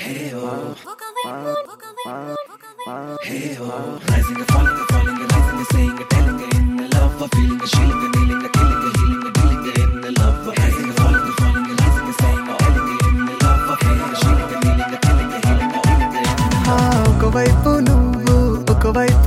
Hey oh, hey oh, rising and falling and falling and rising and saying and telling and in the love, a feeling and shielding and kneeling and killing and healing and dealing and in the love, rising and falling and falling and rising and saying and telling and in the love, a feeling and shielding and kneeling and killing and healing and dealing and in the love. ఒకవైపు నువ్వు ఒకవైపు